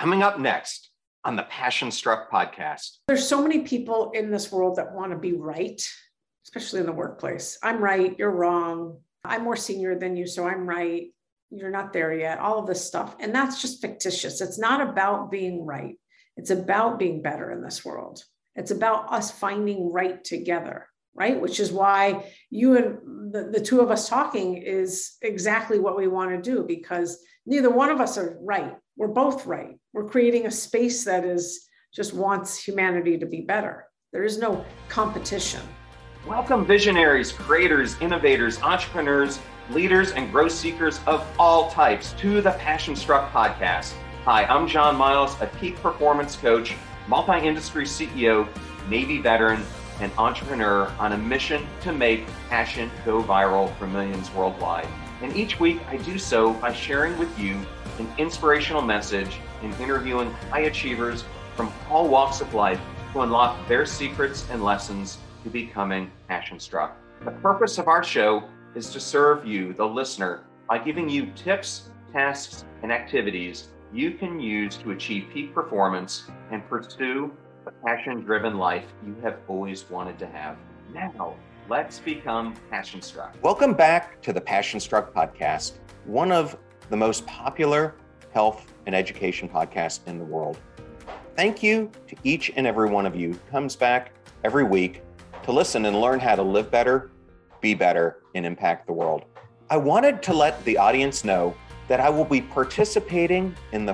Coming up next on the Passion Struck podcast. There's so many people in this world that want to be right, especially in the workplace. I'm right, you're wrong. I'm more senior than you, so I'm right. You're not there yet, all of this stuff. And that's just fictitious. It's not about being right. It's about being better in this world. It's about us finding right together, right? Which is why you and the two of us talking is exactly what we want to do, because neither one of us are right. We're both right. We're creating a space that is just wants humanity to be better. There is no competition. Welcome visionaries, creators, innovators, entrepreneurs, leaders, and growth seekers of all types to the Passion Struck podcast. Hi, I'm John Miles, a peak performance coach, multi-industry CEO, Navy veteran, and entrepreneur on a mission to make passion go viral for millions worldwide. And each week I do so by sharing with you an inspirational message and interviewing high achievers from all walks of life to unlock their secrets and lessons to becoming passion struck. The purpose of our show is to serve you, the listener, by giving you tips, tasks, and activities you can use to achieve peak performance and pursue the passion-driven life you have always wanted to have. Now, let's become passion struck. Welcome back to the Passion Struck podcast, one of the most popular health and education podcasts in the world. Thank you to each and every one of you who comes back every week to listen and learn how to live better, be better, and impact the world. I wanted to let the audience know that I will be participating in the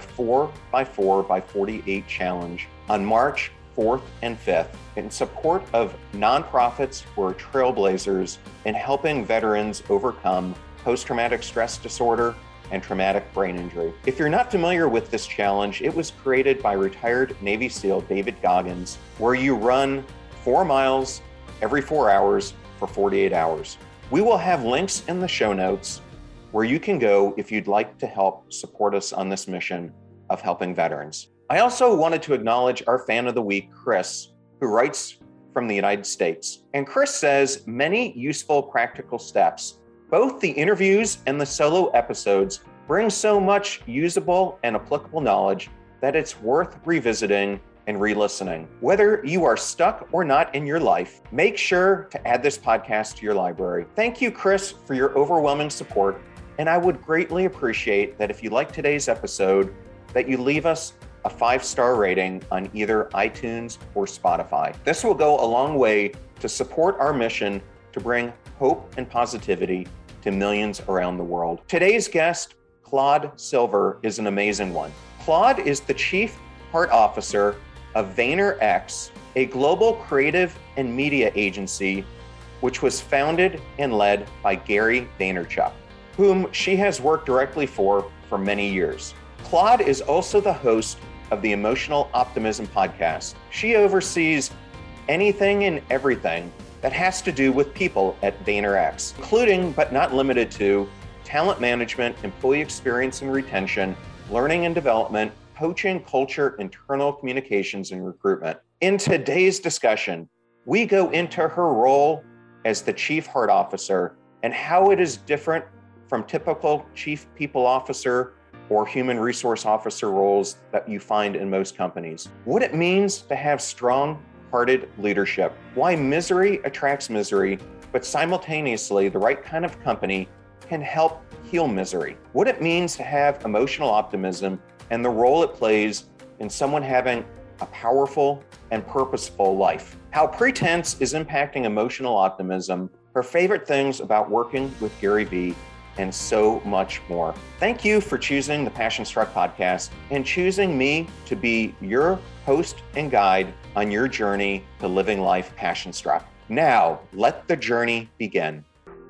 4x4x48 challenge on March 4th and 5th in support of nonprofits who are trailblazers in helping veterans overcome post-traumatic stress disorder and traumatic brain injury. If you're not familiar with this challenge, it was created by retired Navy SEAL David Goggins, where you run 4 miles every 4 hours for 48 hours. We will have links in the show notes where you can go if you'd like to help support us on this mission of helping veterans. I also wanted to acknowledge our fan of the week, Chris, who writes from the United States. And Chris says, many useful practical steps. Both the interviews and the solo episodes bring so much usable and applicable knowledge that it's worth revisiting and re-listening. Whether you are stuck or not in your life, make sure to add this podcast to your library. Thank you, Chris, for your overwhelming support. And I would greatly appreciate that if you like today's episode, that you leave us a 5-star rating on either iTunes or Spotify. This will go a long way to support our mission to bring hope and positivity to millions around the world. Today's guest, Claude Silver, is an amazing one. Claude is the Chief Heart Officer of VaynerX, a global creative and media agency, which was founded and led by Gary Vaynerchuk, whom she has worked directly for many years. Claude is also the host of the Emotional Optimism podcast. She oversees anything and everything that has to do with people at VaynerX, including but not limited to talent management, employee experience and retention, learning and development, coaching, culture, internal communications, and recruitment. In today's discussion, we go into her role as the Chief Heart Officer and how it is different from typical Chief People Officer or Human Resource Officer roles that you find in most companies. What it means to have strong-hearted leadership, why misery attracts misery, but simultaneously the right kind of company can help heal misery. What it means to have emotional optimism and the role it plays in someone having a powerful and purposeful life. How pretense is impacting emotional optimism, her favorite things about working with Gary Vee, and so much more. Thank you for choosing the Passion Struck podcast and choosing me to be your host and guide on your journey to living life passion struck. Now, let the journey begin.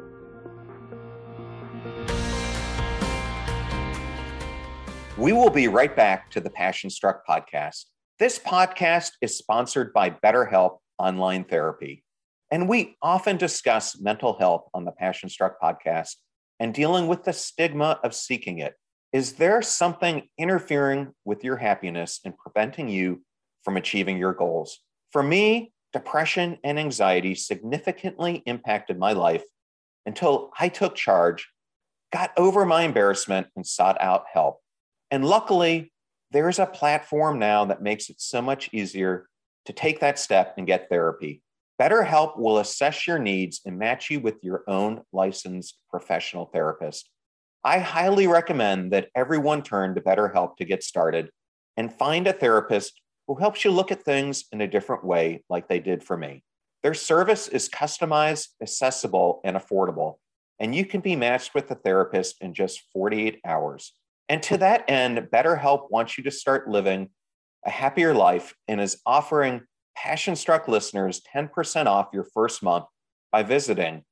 We will be right back to the Passion Struck podcast. This podcast is sponsored by BetterHelp Online Therapy, and we often discuss mental health on the Passion Struck podcast and dealing with the stigma of seeking it. Is there something interfering with your happiness and preventing you from achieving your goals? For me, depression and anxiety significantly impacted my life until I took charge, got over my embarrassment, and sought out help. And luckily, There's a platform now that makes it so much easier to take that step and get therapy. BetterHelp will assess your needs and match you with your own licensed professional therapist. I highly recommend that everyone turn to BetterHelp to get started and find a therapist who helps you look at things in a different way, like they did for me. Their service is customized, accessible, and affordable, and you can be matched with a therapist in just 48 hours. And to that end, BetterHelp wants you to start living a happier life and is offering Passion Struck listeners 10% off your first month by visiting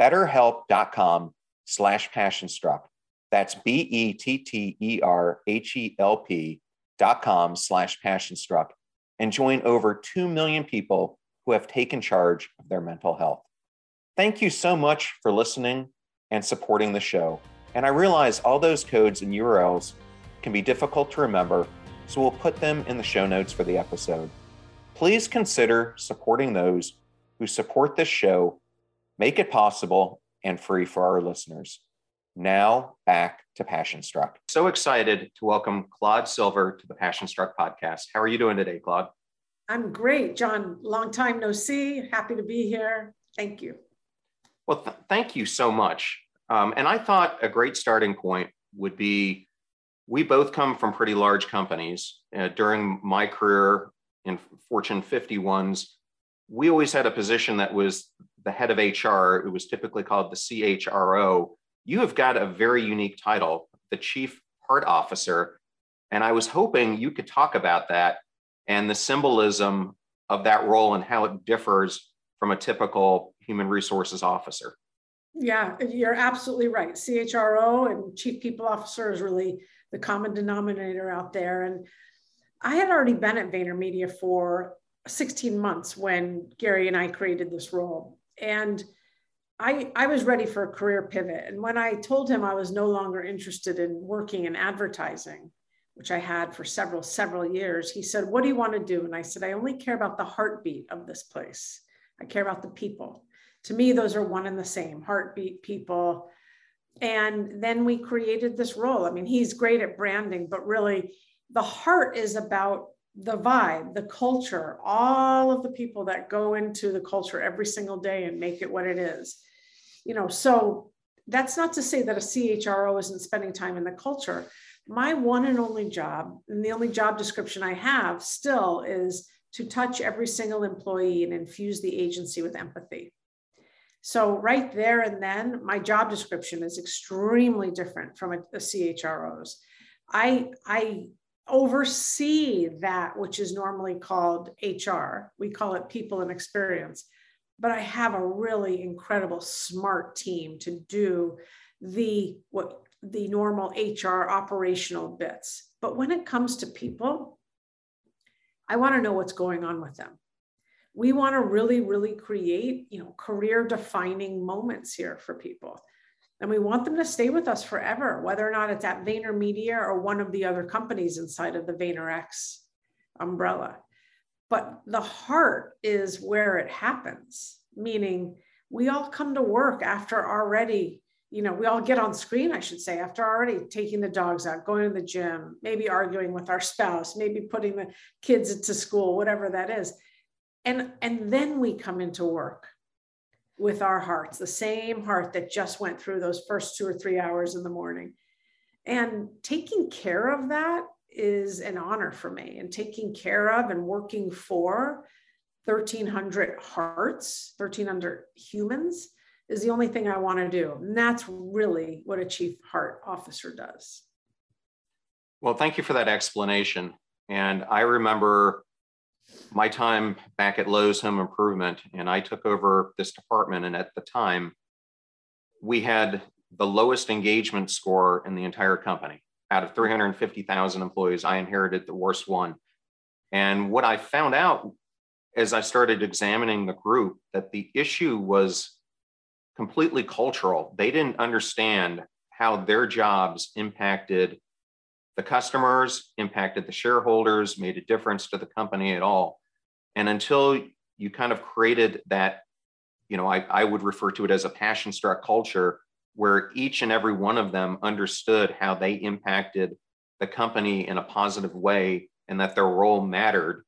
betterhelp.com/passionstruck. That's BetterHelp.com/passionstruck and join over 2 million people who have taken charge of their mental health. Thank you so much for listening and supporting the show. And I realize all those codes and URLs can be difficult to remember, so we'll put them in the show notes for the episode. Please consider supporting those who support this show, make it possible and free for our listeners. Now back to Passion Struck. So excited to welcome Claude Silver to the Passion Struck podcast. How are you doing today, Claude? I'm great, John. Long time no see. Happy to be here. Thank you. Well, thank you so much. And I thought a great starting point would be, we both come from pretty large companies. During my career in Fortune 51s, we always had a position that was the head of HR. It was typically called the CHRO. You have got a very unique title, the Chief Heart Officer. And I was hoping you could talk about that and the symbolism of that role and how it differs from a typical human resources officer. Yeah, you're absolutely right. CHRO and Chief People Officer is really the common denominator out there. And I had already been at VaynerMedia for 16 months when Gary and I created this role. And I was ready for a career pivot. And when I told him I was no longer interested in working in advertising, which I had for several years, he said, "What do you want to do?" And I said, "I only care about the heartbeat of this place. I care about the people. To me, those are one and the same, heartbeat, people." And then we created this role. I mean, he's great at branding, but really the heart is about the vibe, the culture, all of the people that go into the culture every single day and make it what it is. So that's not to say that a CHRO isn't spending time in the culture. My one and only job, and the only job description I have still, is to touch every single employee and infuse the agency with empathy. So right there and then, my job description is extremely different from a CHRO's. I oversee that which is normally called HR. We call it people and experience. But I have a really incredible, smart team to do the normal HR operational bits. But when it comes to people, I want to know what's going on with them. We want to really, really create, career defining moments here for people. And we want them to stay with us forever, whether or not it's at VaynerMedia or one of the other companies inside of the VaynerX umbrella. But the heart is where it happens, meaning we all come to work after already, we all get on screen, I should say, after already taking the dogs out, going to the gym, maybe arguing with our spouse, maybe putting the kids into school, whatever that is. And then we come into work with our hearts, the same heart that just went through those first 2 or 3 hours in the morning. And taking care of that is an honor for me, and taking care of and working for 1,300 hearts, 1,300 humans is the only thing I want to do. And that's really what a Chief Heart Officer does. Well, thank you for that explanation. And I remember my time back at Lowe's Home Improvement, and I took over this department. And at the time, we had the lowest engagement score in the entire company. Out of 350,000 employees, I inherited the worst one. And what I found out as I started examining the group, that the issue was completely cultural. They didn't understand how their jobs impacted the customers, impacted the shareholders, made a difference to the company at all. And until you kind of created that, I would refer to it as a passion-struck culture, where each and every one of them understood how they impacted the company in a positive way and that their role mattered,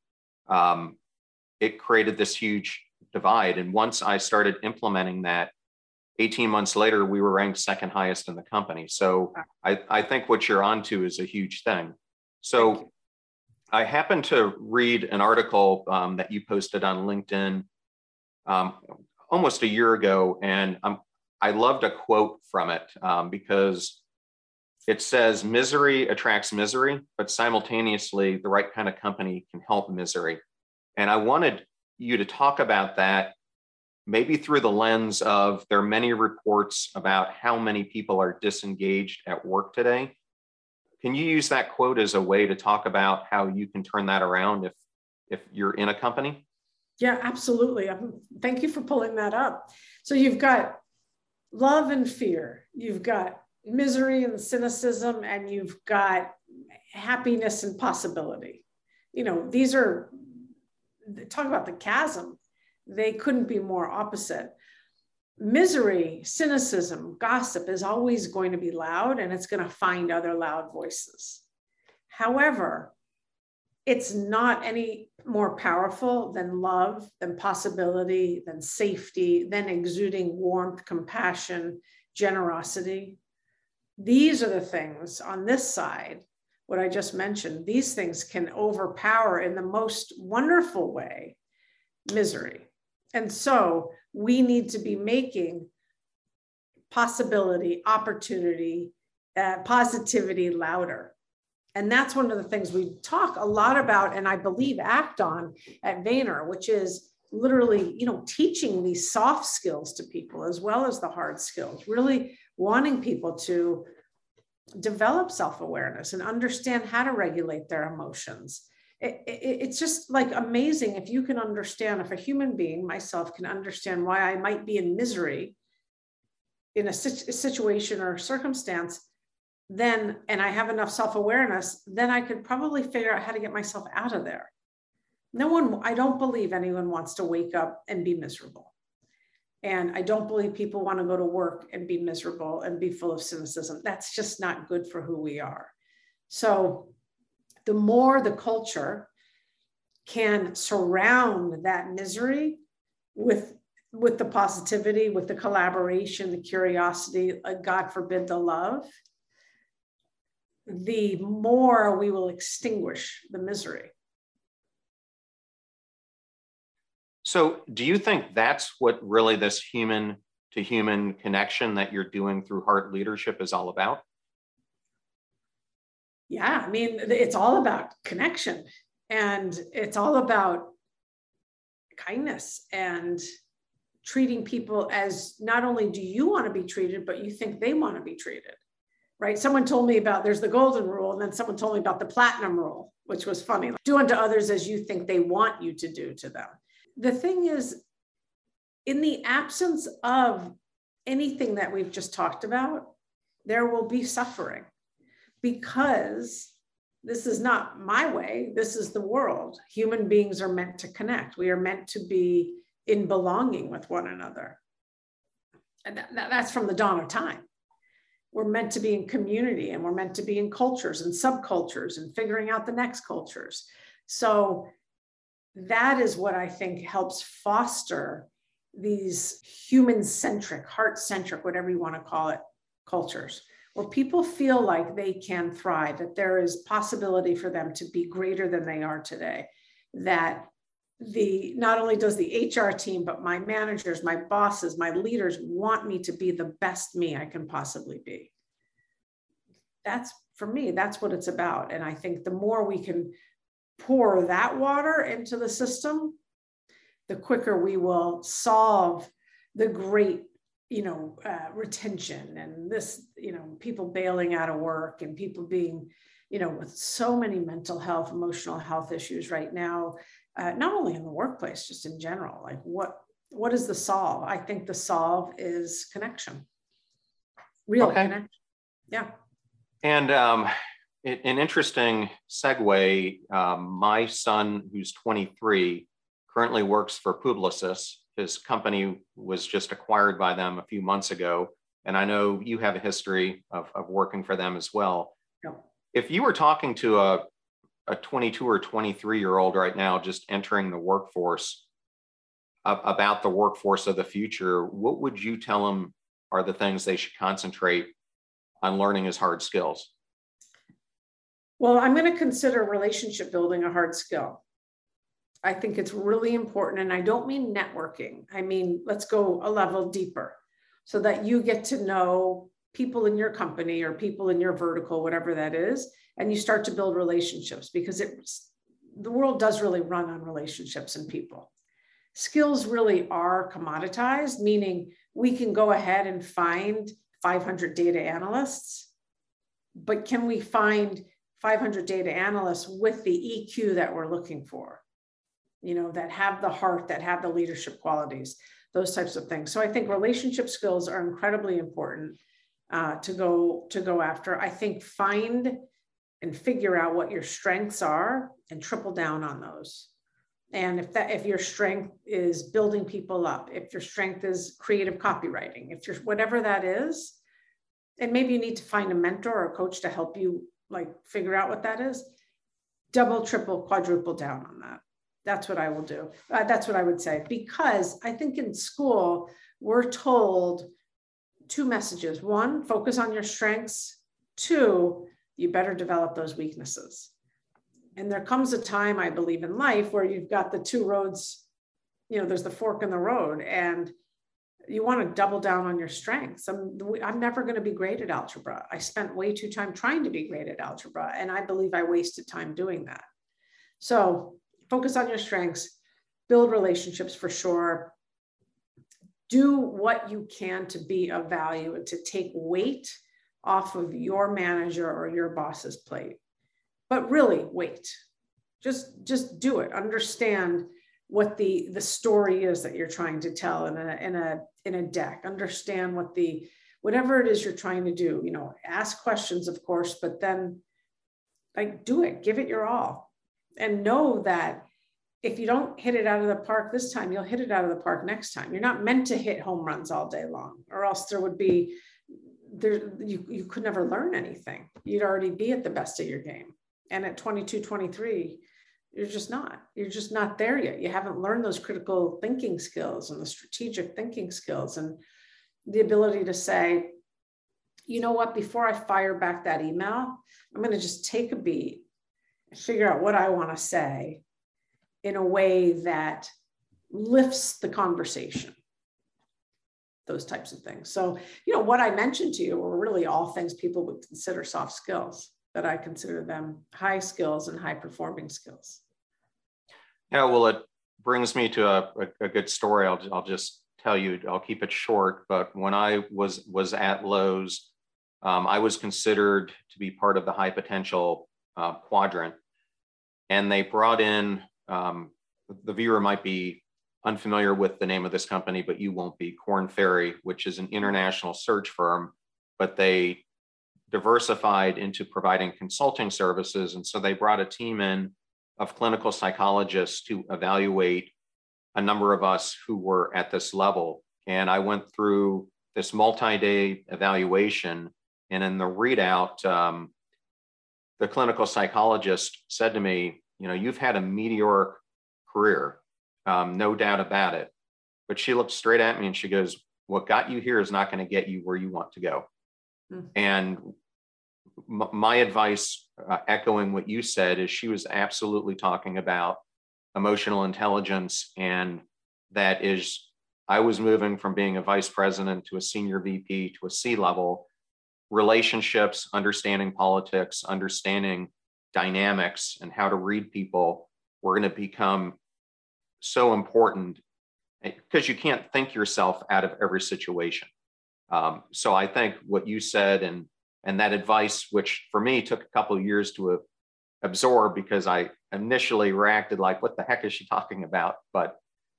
it created this huge divide. And once I started implementing that, 18 months later, we were ranked second highest in the company. So I think what you're onto is a huge thing. So I happened to read an article that you posted on LinkedIn almost a year ago, and I loved a quote from it because it says, "Misery attracts misery, but simultaneously, the right kind of company can help misery." And I wanted you to talk about that, maybe through the lens of there are many reports about how many people are disengaged at work today. Can you use that quote as a way to talk about how you can turn that around if you're in a company? Yeah, absolutely. Thank you for pulling that up. So you've got love and fear, you've got misery and cynicism, and you've got happiness and possibility. These are, talk about the chasm. They couldn't be more opposite. Misery, cynicism, gossip is always going to be loud, and it's going to find other loud voices. However, it's not any more powerful than love, than possibility, than safety, than exuding warmth, compassion, generosity. These are the things on this side, what I just mentioned, these things can overpower in the most wonderful way misery. And so we need to be making possibility, opportunity, positivity louder. And that's one of the things we talk a lot about, and I believe act on at Vayner, which is literally, teaching these soft skills to people as well as the hard skills, really wanting people to develop self-awareness and understand how to regulate their emotions. It's just like amazing if you can understand, if a human being, myself, can understand why I might be in misery in a situation or circumstance, then, and I have enough self-awareness, then I could probably figure out how to get myself out of there. I don't believe anyone wants to wake up and be miserable. And I don't believe people want to go to work and be miserable and be full of cynicism. That's just not good for who we are. So the more the culture can surround that misery with the positivity, with the collaboration, the curiosity, God forbid, the love, the more we will extinguish the misery. So do you think that's what really this human to human connection that you're doing through Heart Leadership is all about? Yeah, I mean, it's all about connection, and it's all about kindness and treating people as not only do you want to be treated, but you think they want to be treated, right? Someone told me about, there's the golden rule, and then someone told me about the platinum rule, which was funny. Do unto others as you think they want you to do to them. The thing is, in the absence of anything that we've just talked about, there will be suffering, because this is not my way. This is the world. Human beings are meant to connect. We are meant to be in belonging with one another. And that's from the dawn of time. We're meant to be in community, and we're meant to be in cultures and subcultures and figuring out the next cultures. So that is what I think helps foster these human-centric, heart-centric, whatever you want to call it, cultures, where people feel like they can thrive, that there is possibility for them to be greater than they are today, that not only does the HR team, but my managers, my bosses, my leaders want me to be the best me I can possibly be. That's, for me, that's what it's about. And I think the more we can pour that water into the system, the quicker we will solve the great, retention and this, people bailing out of work and people being, with so many mental health, emotional health issues right now, not only in the workplace, just in general. Like what is the solve? I think the solve is connection, real connection. Yeah. And an interesting segue, my son, who's 23, currently works for Publicis. His company was just acquired by them a few months ago. And I know you have a history of working for them as well. Yeah. If you were talking to a 22 or 23-year-old right now, just entering the workforce, about the workforce of the future, what would you tell them are the things they should concentrate on learning as hard skills? Well, I'm going to consider relationship building a hard skill. I think it's really important. And I don't mean networking. I mean, let's go a level deeper so that you get to know people in your company or people in your vertical, whatever that is, and you start to build relationships, because the world does really run on relationships and people. Skills really are commoditized, meaning we can go ahead and find 500 data analysts, but can we find 500 data analysts with the EQ that we're looking for? That have the heart, that have the leadership qualities, those types of things. So I think relationship skills are incredibly important to go after. I think find and figure out what your strengths are and triple down on those. And if your strength is building people up, if your strength is creative copywriting, if you're whatever that is, and maybe you need to find a mentor or a coach to help you figure out what that is, double, triple, quadruple down on that. That's what I will do. That's what I would say, because I think in school, we're told two messages. One, focus on your strengths. Two, you better develop those weaknesses. And there comes a time, I believe, in life where you've got the two roads, there's the fork in the road, and you want to double down on your strengths. I'm never going to be great at algebra. I spent way too time trying to be great at algebra, and I believe I wasted time doing that. So focus on your strengths, build relationships for sure. Do what you can to be of value and to take weight off of your manager or your boss's plate. But really wait, just do it. Understand what the story is that you're trying to tell in a deck. Understand whatever it is you're trying to do. Ask questions, of course, but then do it, give it your all, and know that if you don't hit it out of the park this time, you'll hit it out of the park next time. You're not meant to hit home runs all day long, or else you could never learn anything. You'd already be at the best of your game. And at 22, 23, you're just not there yet. You haven't learned those critical thinking skills and the strategic thinking skills and the ability to say, you know what, before I fire back that email, I'm going to just take a beat and figure out what I want to say in a way that lifts the conversation, those types of things. So, what I mentioned to you were really all things people would consider soft skills, but I consider them high skills and high performing skills. Yeah, well, it brings me to a good story. I'll just tell you, I'll keep it short, but when I was at Lowe's, I was considered to be part of the high potential quadrant. And they brought in, the viewer might be unfamiliar with the name of this company, but you won't be, Korn Ferry, which is an international search firm, but they diversified into providing consulting services. And so they brought a team in of clinical psychologists to evaluate a number of us who were at this level. And I went through this multi-day evaluation. And in the readout, the clinical psychologist said to me, you've had a meteoric career, no doubt about it. But she looked straight at me and she goes, what got you here is not going to get you where you want to go. Mm-hmm. And my advice, echoing what you said, is she was absolutely talking about emotional intelligence. And that is, I was moving from being a vice president to a senior VP to a C-level. Relationships, understanding politics, understanding dynamics and how to read people were going to become so important, because you can't think yourself out of every situation. So I think what you said and that advice, which for me took a couple of years to absorb, because I initially reacted like, what the heck is she talking about? But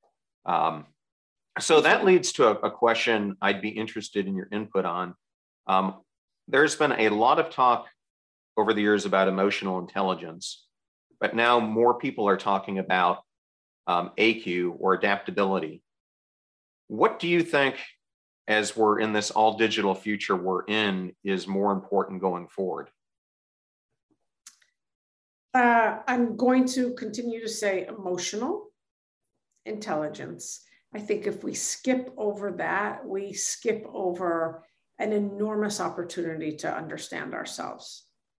so that leads to a question I'd be interested in your input on. There's been a lot of talk over the years about emotional intelligence, but now more people are talking about AQ, or adaptability. What do you think, as we're in this all digital future we're in, is more important going forward? I'm going to continue to say emotional intelligence. I think if we skip over that, we skip over an enormous opportunity to understand ourselves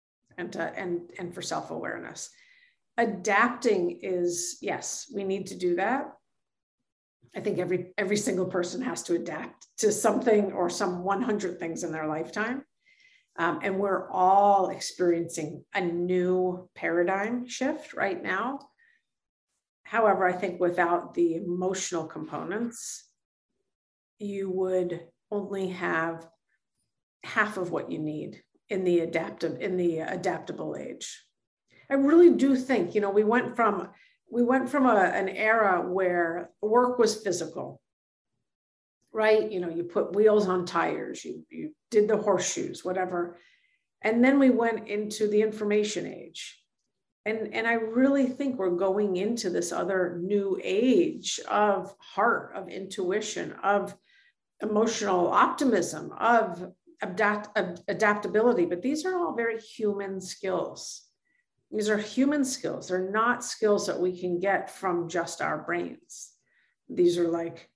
and for self-awareness. Adapting is, yes, we need to do that. I think every single person has to adapt to something or some 100 things in their lifetime. And we're all experiencing a new paradigm shift right now. However, I think without the emotional components, you would only have half of what you need in the adaptable age. I really do think, we went from an era where work was physical, right? You put wheels on tires, you did the horseshoes, whatever. And then we went into the information age. And I really think we're going into this other new age of heart, of intuition, of emotional optimism, of adaptability. But these are all very human skills. These are human skills. They're not skills that we can get from just our brains. These are like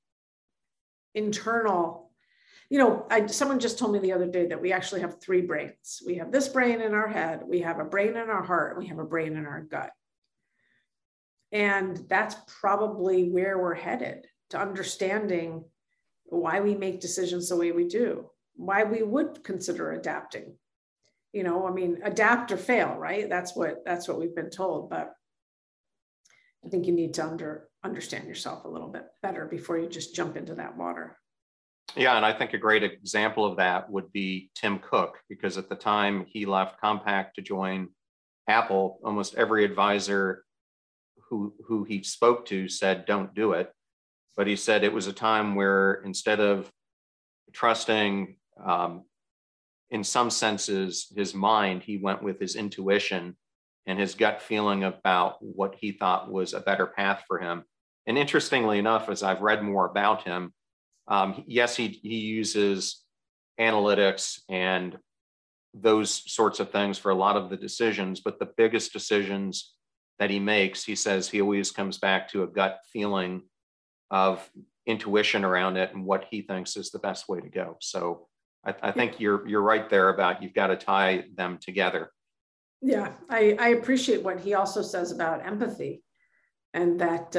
internal. Someone just told me the other day that we actually have 3 brains. We have this brain in our head, we have a brain in our heart, and we have a brain in our gut. And that's probably where we're headed, to understanding why we make decisions the way we do, why we would consider adapting. Adapt or fail, right? That's what we've been told. But I think you need to understand yourself a little bit better before you just jump into that water. Yeah, and I think a great example of that would be Tim Cook, because at the time he left Compaq to join Apple, almost every advisor who he spoke to said, don't do it. But he said it was a time where instead of trusting, in some senses, his mind, he went with his intuition and his gut feeling about what he thought was a better path for him. And interestingly enough, as I've read more about him, yes, he uses analytics and those sorts of things for a lot of the decisions, but the biggest decisions that he makes, he says he always comes back to a gut feeling of intuition around it and what he thinks is the best way to go. So I think you're right there about you've got to tie them together. Yeah, I appreciate what he also says about empathy, and that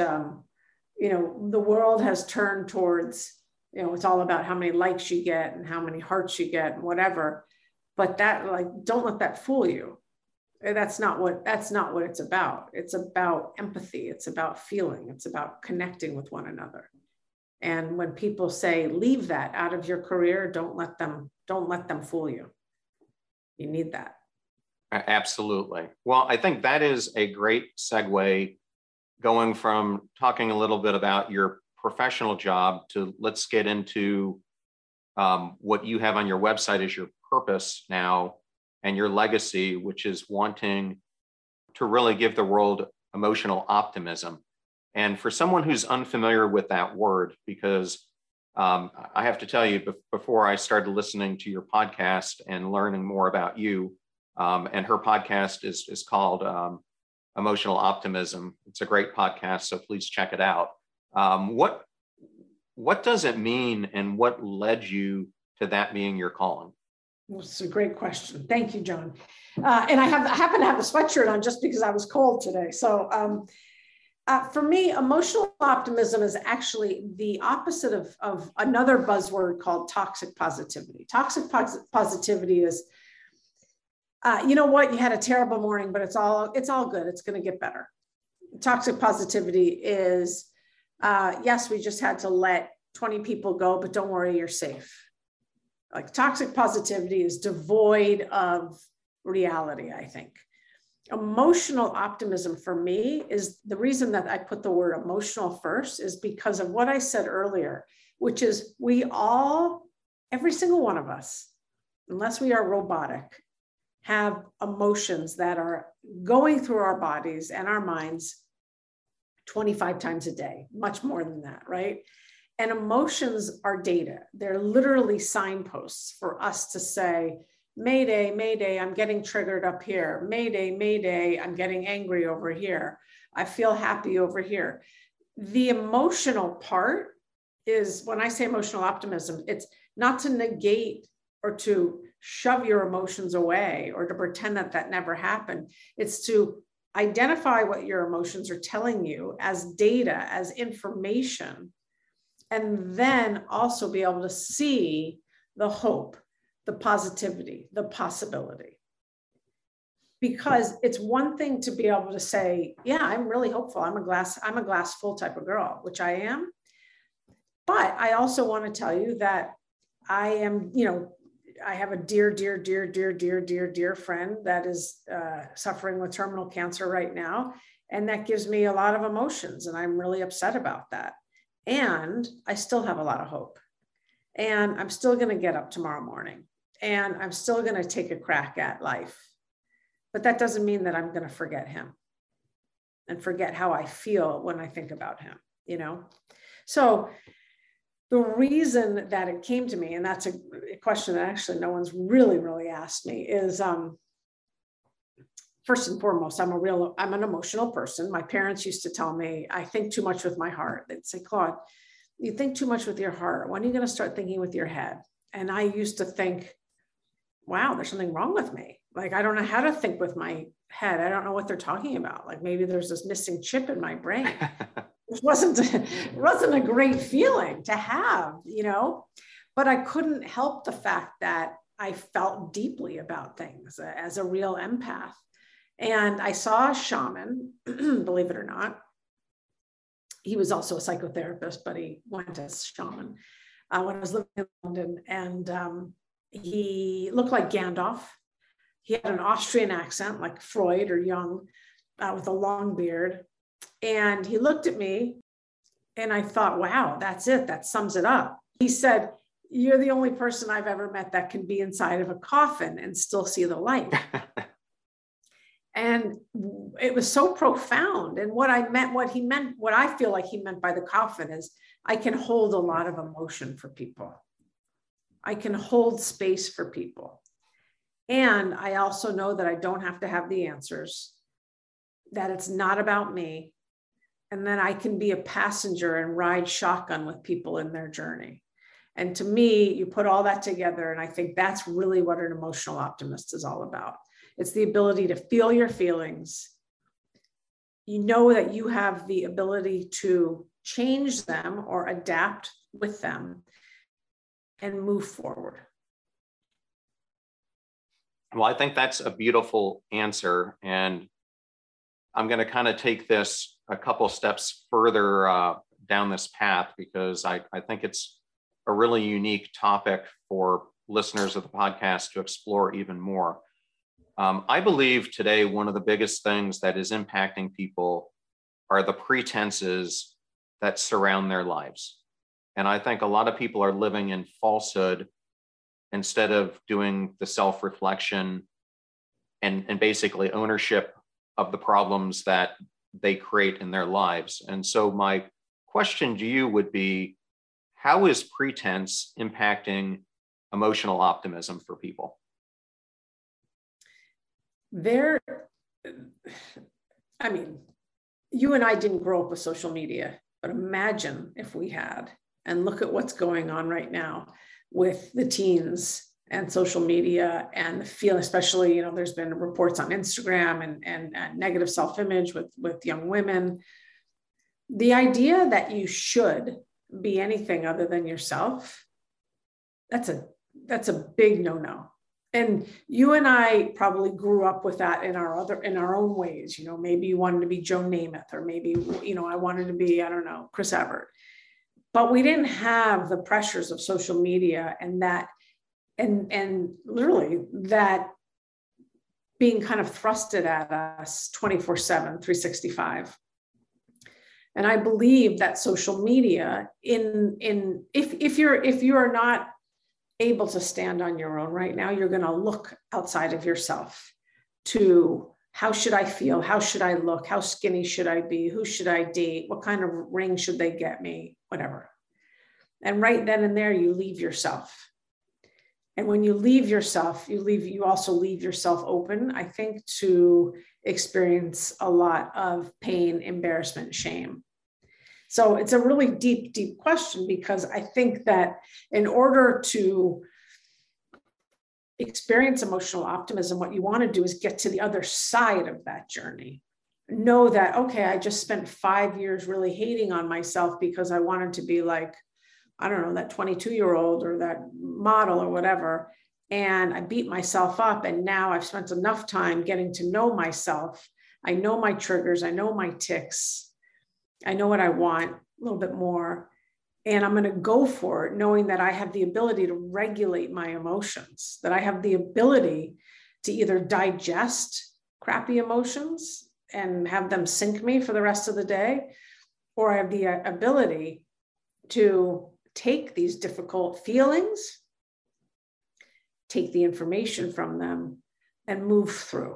the world has turned towards, it's all about how many likes you get and how many hearts you get and whatever. But that, don't let that fool you. That's not what it's about. It's about empathy. It's about feeling. It's about connecting with one another. And when people say, leave that out of your career, don't let them fool you. You need that. Absolutely. Well, I think that is a great segue, going from talking a little bit about your professional job to let's get into what you have on your website as your purpose now and your legacy, which is wanting to really give the world emotional optimism. And for someone who's unfamiliar with that word, because I have to tell you, before I started listening to your podcast and learning more about you, and her podcast is called Emotional Optimism. It's a great podcast, so please check it out. What does it mean, and what led you to that being your calling? It's a great question. Thank you, John. And I happen to have a sweatshirt on just because I was cold today. So for me, emotional optimism is actually the opposite of another buzzword called toxic positivity. Toxic positivity is, you know what, you had a terrible morning, but it's all good. It's going to get better. Toxic positivity is, yes, we just had to let 20 people go, but don't worry, you're safe. Like, toxic positivity is devoid of reality, I think. Emotional optimism for me is the reason that I put the word emotional first is because of what I said earlier, which is every single one of us, unless we are robotic, have emotions that are going through our bodies and our minds 25 times a day, much more than that, right? And emotions are data. They're literally signposts for us to say, Mayday, mayday, I'm getting triggered up here. Mayday, mayday, I'm getting angry over here. I feel happy over here. The emotional part is, when I say emotional optimism, it's not to negate or to shove your emotions away or to pretend that that never happened. It's to identify what your emotions are telling you as data, as information, and then also be able to see the hope, the positivity, the possibility. Because it's one thing to be able to say, yeah, I'm really hopeful. I'm a glass full type of girl, which I am. But I also want to tell you that I am, I have a dear friend that is suffering with terminal cancer right now. And that gives me a lot of emotions. And I'm really upset about that. And I still have a lot of hope. And I'm still going to get up tomorrow morning. And I'm still going to take a crack at life. But that doesn't mean that I'm going to forget him and forget how I feel when I think about him, So the reason that it came to me, and that's a question that actually no one's really asked me, is first and foremost, I'm an emotional person. My parents used to tell me, I think too much with my heart. They'd say, Claude, you think too much with your heart. When are you going to start thinking with your head? And I used to think, wow, there's something wrong with me. Like, I don't know how to think with my head. I don't know what they're talking about. Like, maybe there's this missing chip in my brain. It wasn't a great feeling to have, but I couldn't help the fact that I felt deeply about things as a real empath. And I saw a shaman, believe it or not. He was also a psychotherapist, but he went as shaman when I was living in London. And he looked like Gandalf. He had an Austrian accent like Freud or Jung with a long beard. And he looked at me and I thought, wow, that's it. That sums it up. He said, you're the only person I've ever met that can be inside of a coffin and still see the light. And it was so profound. And what I feel like he meant by the coffin is I can hold a lot of emotion for people. I can hold space for people. And I also know that I don't have to have the answers, that it's not about me, and then I can be a passenger and ride shotgun with people in their journey. And to me, you put all that together, and I think that's really what an emotional optimist is all about. It's the ability to feel your feelings. You know that you have the ability to change them or adapt with them and move forward. Well, I think that's a beautiful answer. And I'm going to kind of take this a couple steps further down this path, because I think it's a really unique topic for listeners of the podcast to explore even more. I believe today one of the biggest things that is impacting people are the pretenses that surround their lives. And I think a lot of people are living in falsehood instead of doing the self-reflection and basically ownership of the problems that they create in their lives. And so my question to you would be, how is pretense impacting emotional optimism for people? You and I didn't grow up with social media, but imagine if we had, and look at what's going on right now with the teens and social media and the feel, especially, there's been reports on Instagram and negative self-image with young women. The idea that you should be anything other than yourself, that's a big no-no. And you and I probably grew up with that in our own ways. Maybe you wanted to be Joe Namath, or maybe, I wanted to be, Chris Evert. But we didn't have the pressures of social media and that, and literally that being kind of thrusted at us 24/7, 365. And I believe that social media, if you are not able to stand on your own right now, you're going to look outside of yourself to how should I feel? How should I look? How skinny should I be? Who should I date? What kind of ring should they get me? Whatever. And right then and there, you leave yourself. And when you leave yourself, you also leave yourself open, I think, to experience a lot of pain, embarrassment, shame. So it's a really deep, deep question, because I think that in order to experience emotional optimism, what you want to do is get to the other side of that journey. Know that, okay, I just spent 5 years really hating on myself because I wanted to be like, I don't know, that 22-year-old or that model or whatever. And I beat myself up. And now I've spent enough time getting to know myself. I know my triggers. I know my tics. I know what I want a little bit more. And I'm going to go for it, knowing that I have the ability to regulate my emotions, that I have the ability to either digest crappy emotions and have them sink me for the rest of the day, or I have the ability to take these difficult feelings, take the information from them, and move through.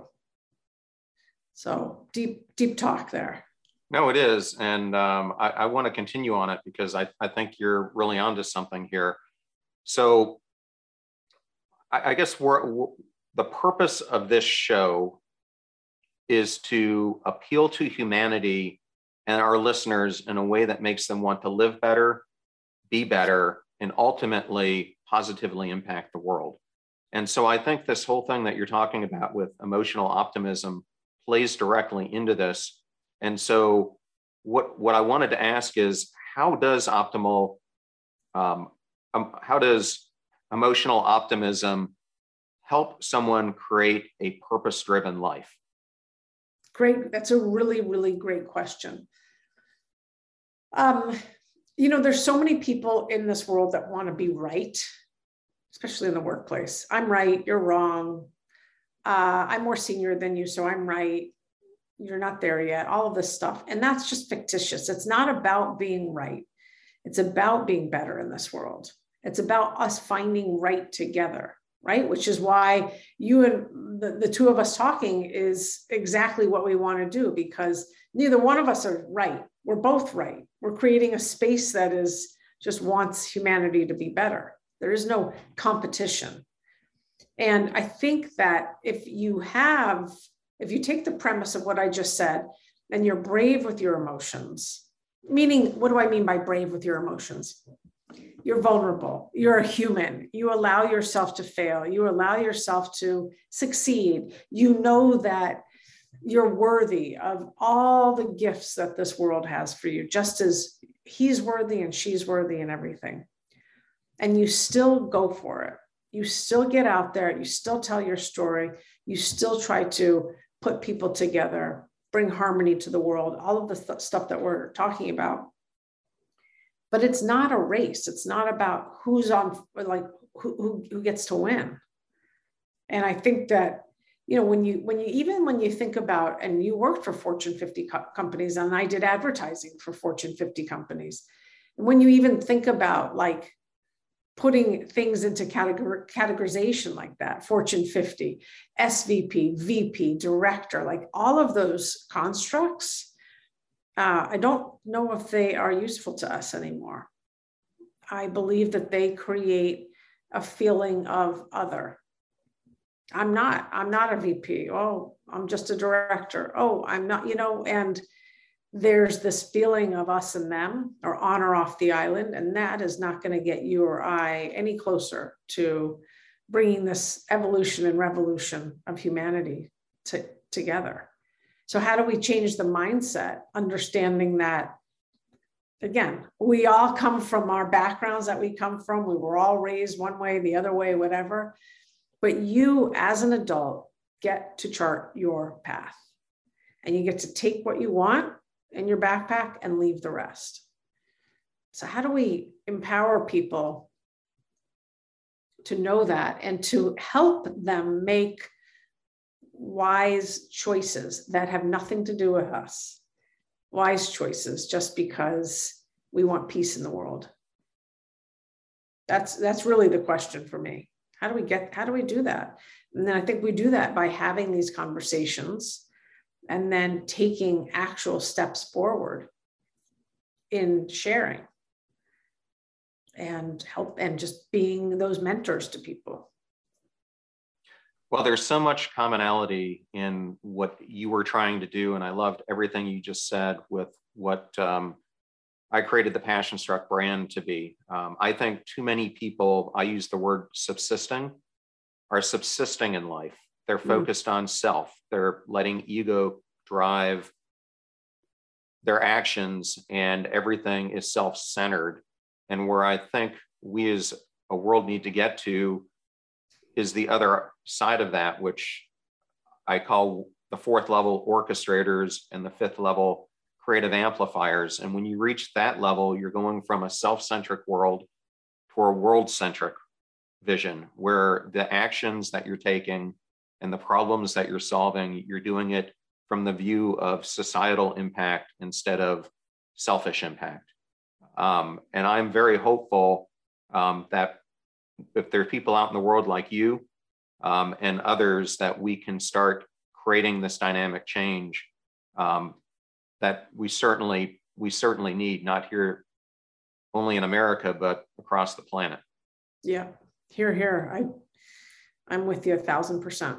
So deep, deep talk there. No, it is. And I want to continue on it because I think you're really onto something here. So I guess the purpose of this show is to appeal to humanity and our listeners in a way that makes them want to live better, be better, and ultimately positively impact the world. And so I think this whole thing that you're talking about with emotional optimism plays directly into this. And so what I wanted to ask is, how does emotional optimism help someone create a purpose-driven life? Great. That's a really, really great question. There's so many people in this world that want to be right, especially in the workplace. I'm right, you're wrong. I'm more senior than you, so I'm right. You're not there yet, all of this stuff. And that's just fictitious. It's not about being right. It's about being better in this world. It's about us finding right together, right? Which is why you and the two of us talking is exactly what we want to do, because neither one of us are right. We're both right. We're creating a space that just wants humanity to be better. There is no competition. And I think that if you take the premise of what I just said, and you're brave with your emotions, meaning, what do I mean by brave with your emotions? You're vulnerable. You're a human. You allow yourself to fail. You allow yourself to succeed. You know that you're worthy of all the gifts that this world has for you, just as he's worthy and she's worthy and everything. And you still go for it. You still get out there. You still tell your story. You still try to put people together, bring harmony to the world, all of the stuff that we're talking about. But it's not a race. It's not about who's on, like who gets to win. And I think that, when you think about, and you worked for Fortune 50 companies, and I did advertising for Fortune 50 companies. And when you even think about like putting things into categorization like that, Fortune 50, SVP, VP, director, like all of those constructs, I don't know if they are useful to us anymore. I believe that they create a feeling of other. I'm not a VP. Oh, I'm just a director. Oh, I'm not, and there's this feeling of us and them, or on or off the island. And that is not going to get you or I any closer to bringing this evolution and revolution of humanity together. So how do we change the mindset, understanding that, again, we all come from our backgrounds that we come from. We were all raised one way, the other way, whatever. But you, as an adult, get to chart your path. And you get to take what you want in your backpack and leave the rest. So how do we empower people to know that and to help them make wise choices that have nothing to do with us? Wise choices just because we want peace in the world. That's really the question for me. How do we do that? And then I think we do that by having these conversations and then taking actual steps forward in sharing. and help, and just being those mentors to people. Well, there's so much commonality in what you were trying to do. And I loved everything you just said with what I created the Passion Struck brand to be. I think too many people, I use the word subsisting, are subsisting in life. They're focused on self. They're letting ego drive their actions, and everything is self-centered. And where I think we as a world need to get to is the other side of that, which I call the fourth level orchestrators and the fifth level creative amplifiers. And when you reach that level, you're going from a self-centric world to a world-centric vision, where the actions that you're taking and the problems that you're solving, you're doing it from the view of societal impact instead of selfish impact. And I'm very hopeful that if there are people out in the world like you and others, that we can start creating this dynamic change that we certainly need, not here only in America, but across the planet. Yeah, here. I'm with you 1,000%.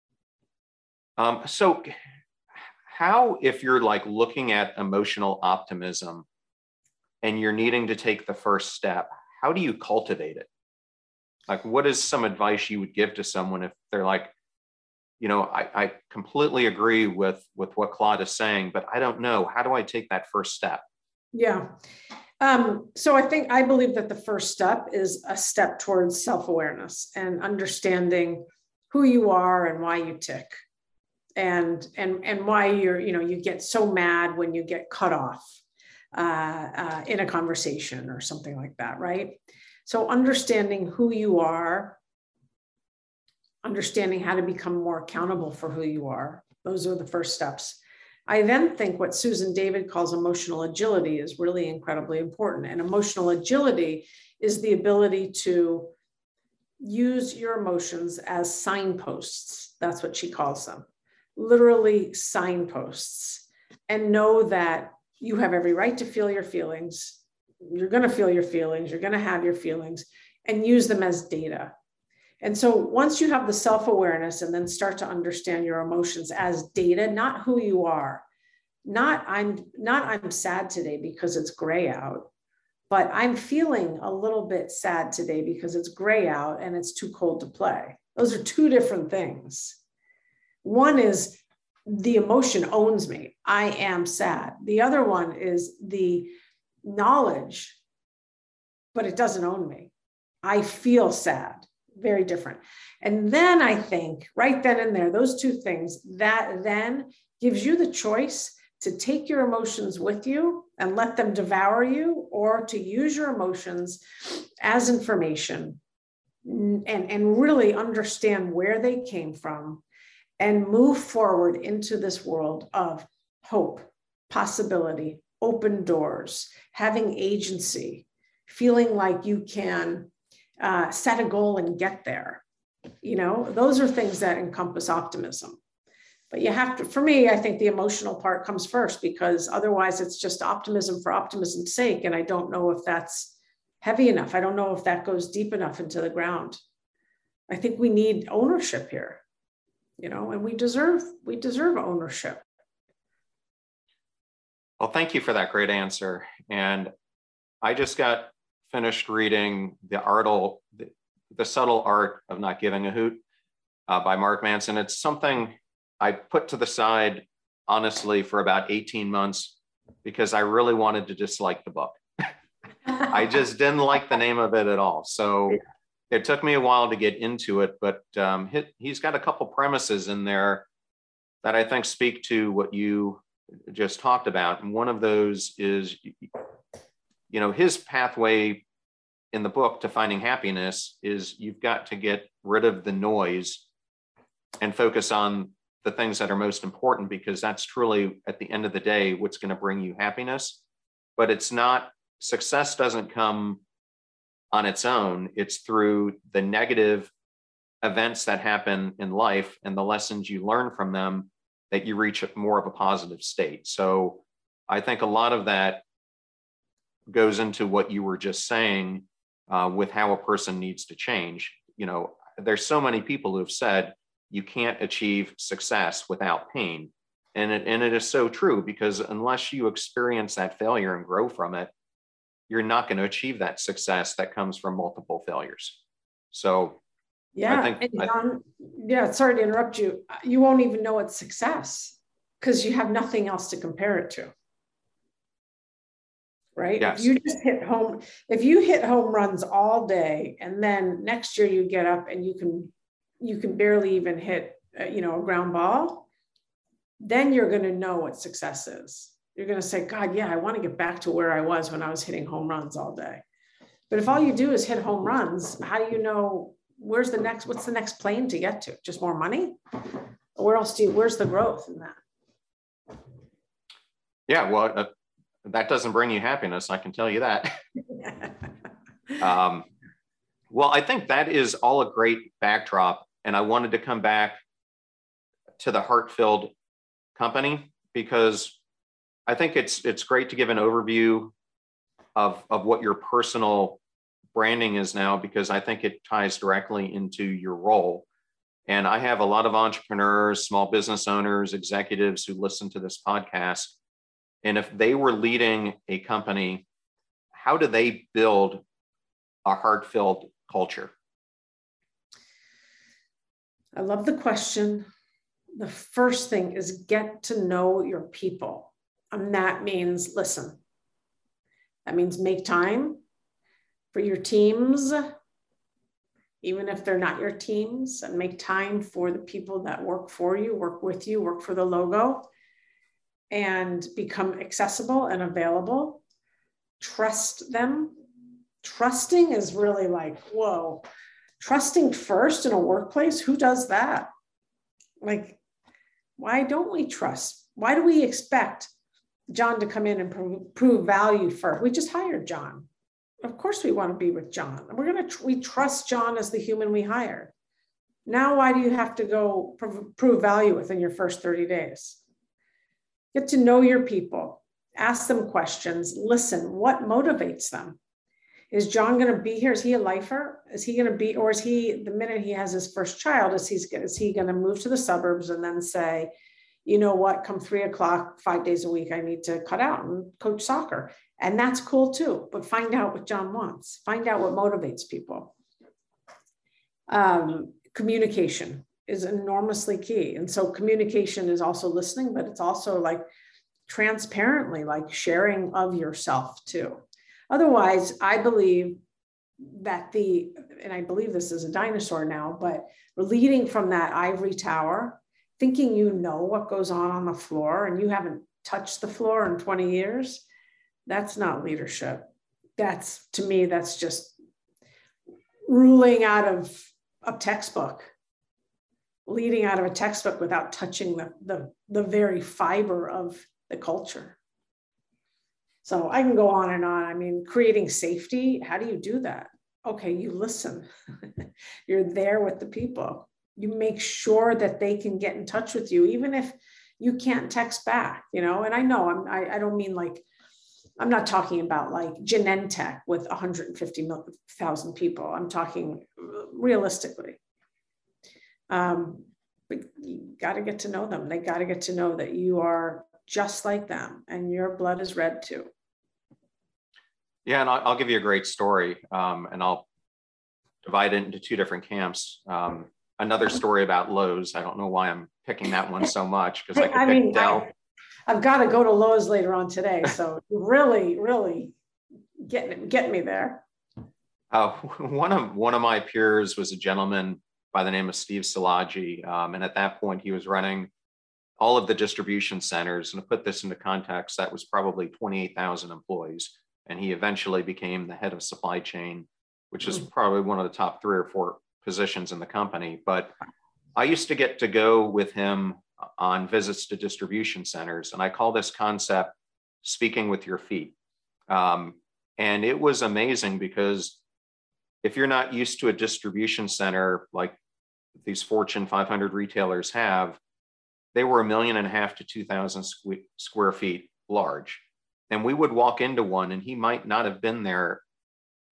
So how, if you're like looking at emotional optimism and you're needing to take the first step, how do you cultivate it? Like, what is some advice you would give to someone if they're like, you know, I completely agree with what Claude is saying, but I don't know, how do I take that first step? Yeah. So I believe that the first step is a step towards self-awareness and understanding who you are and why you tick, and why you get so mad when you get cut off in a conversation or something like that, right? So understanding who you are, understanding how to become more accountable for who you are, those are the first steps. I then think what Susan David calls emotional agility is really incredibly important. And emotional agility is the ability to use your emotions as signposts. That's what she calls them, literally signposts, and know that you have every right to feel your feelings. You're going to feel your feelings. You're going to have your feelings, and use them as data. And so once you have the self-awareness and then start to understand your emotions as data, not who you are, not I'm sad today because it's gray out, but I'm feeling a little bit sad today because it's gray out and it's too cold to play. Those are two different things. One is the emotion owns me. I am sad. The other one is the knowledge, but it doesn't own me. I feel sad. Very different. And then I think right then and there, those two things, that then gives you the choice to take your emotions with you and let them devour you, or to use your emotions as information and really understand where they came from and move forward into this world of hope, possibility, open doors, having agency, feeling like you can set a goal and get there. You know, those are things that encompass optimism. But you have to, for me, I think the emotional part comes first, because otherwise it's just optimism for optimism's sake. And I don't know if that's heavy enough. I don't know if that goes deep enough into the ground. I think we need ownership here, you know, and we deserve ownership. Well, thank you for that great answer. And I just got finished reading The Subtle Art of Not Giving a Hoot by Mark Manson. It's something I put to the side, honestly, for about 18 months because I really wanted to dislike the book. I just didn't like the name of it at all. So it took me a while to get into it, but he's got a couple premises in there that I think speak to what you just talked about. And one of those is, you know, his pathway in the book to finding happiness is you've got to get rid of the noise and focus on the things that are most important, because that's truly, at the end of the day, what's going to bring you happiness. But it's not, success doesn't come on its own. It's through the negative events that happen in life and the lessons you learn from them that you reach more of a positive state. So I think a lot of that goes into what you were just saying, with how a person needs to change. You know, there's so many people who have said you can't achieve success without pain. And it is so true, because unless you experience that failure and grow from it, you're not going to achieve that success that comes from multiple failures. So yeah, I think, and John, yeah, sorry to interrupt you. You won't even know it's success because you have nothing else to compare it to. Right? yes. If you just if you hit home runs all day, and then next year you get up and you can barely even hit, a ground ball, then you're going to know what success is. You're going to say, God, yeah, I want to get back to where I was when I was hitting home runs all day. But if all you do is hit home runs, how do you know what's the next plane to get to? Just more money? Where's the growth in that? Yeah, well, that doesn't bring you happiness, I can tell you that. Well, I think that is all a great backdrop. And I wanted to come back to the Heart-Filled company, because I think it's great to give an overview of what your personal branding is now, because I think it ties directly into your role. And I have a lot of entrepreneurs, small business owners, executives who listen to this podcast. And if they were leading a company, how do they build a heart-filled culture? I love the question. The first thing is get to know your people. And that means listen. That means make time for your teams, even if they're not your teams, and make time for the people that work for you, work with you, work for the logo, and become accessible and available. Trust them. Trusting is really like, whoa, trusting first in a workplace. Who does that? Like, why don't we trust? Why do we expect John to come in and prove value first? We just hired John. Of course we want to be with John. We trust John as the human we hired. Now, why do you have to go prove value within your first 30 days? Get to know your people, ask them questions, listen, what motivates them? Is John going to be here? Is he a lifer? Is he going to be, or is he, the minute he has his first child, is he going to move to the suburbs and then say, you know what, come 3:00, 5 days a week, I need to cut out and coach soccer. And that's cool too, but find out what John wants. Find out what motivates people. Communication is enormously key. And so communication is also listening, but it's also like transparently, like sharing of yourself too. Otherwise, I believe that and I believe this is a dinosaur now, but we're leading from that ivory tower, thinking you know what goes on the floor and you haven't touched the floor in 20 years. That's not leadership. To me, that's just ruling out of a textbook, leading out of a textbook without touching the very fiber of the culture. So I can go on and on. I mean, creating safety, how do you do that? Okay, you listen. You're there with the people. You make sure that they can get in touch with you, even if you can't text back, and I know I don't mean like, I'm not talking about like Genentech with 150,000 people. I'm talking realistically. But you got to get to know them. They got to get to know that you are just like them and your blood is red too. Yeah, and I'll give you a great story, and I'll divide it into two different camps. Another story about Lowe's. I don't know why I'm picking that one so much, because I could pick Dell. I've got to go to Lowe's later on today, so really, really get me there. One of my peers was a gentleman by the name of Steve Szilagyi, and at that point he was running all of the distribution centers. And to put this into context, that was probably 28,000 employees. And he eventually became the head of supply chain, which is probably one of the top 3 or 4 positions in the company. But I used to get to go with him on visits to distribution centers. And I call this concept speaking with your feet. And it was amazing, because if you're not used to a distribution center like these Fortune 500 retailers have, they were 1.5 million to 2,000 square feet large. And we would walk into one and he might not have been there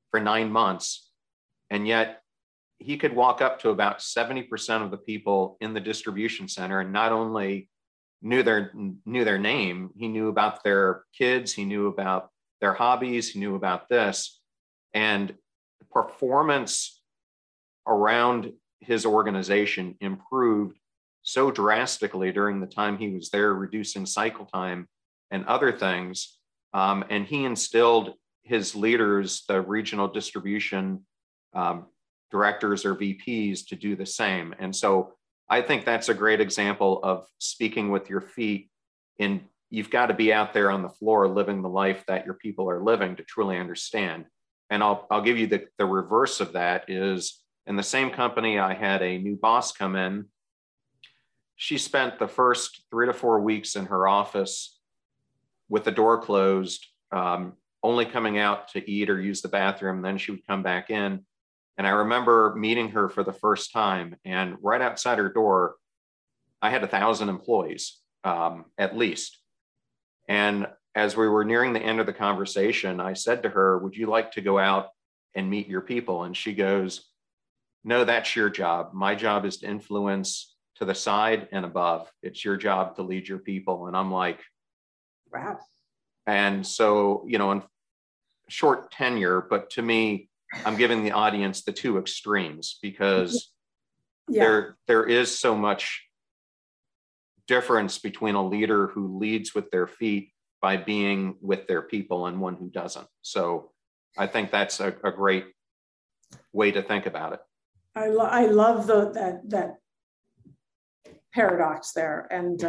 for 9 months. And yet he could walk up to about 70% of the people in the distribution center and not only knew their name, he knew about their kids, he knew about their hobbies, he knew about this. And performance around his organization improved so drastically during the time he was there, reducing cycle time and other things. And he instilled his leaders, the regional distribution directors or VPs, to do the same. And so I think that's a great example of speaking with your feet. And you've got to be out there on the floor living the life that your people are living to truly understand. And I'll give you the reverse of that is, in the same company, I had a new boss come in. She spent the first 3 to 4 weeks in her office with the door closed, only coming out to eat or use the bathroom. Then she would come back in. And I remember meeting her for the first time, and right outside her door, I had 1,000 employees, at least. And as we were nearing the end of the conversation, I said to her, "Would you like to go out and meet your people?" And she goes, "No, that's your job. My job is to influence to the side and above. It's your job to lead your people." And I'm like, wow. And so, in short tenure, but to me, I'm giving the audience the two extremes, because there is so much difference between a leader who leads with their feet by being with their people and one who doesn't. So I think that's a great way to think about it. I love that paradox there. And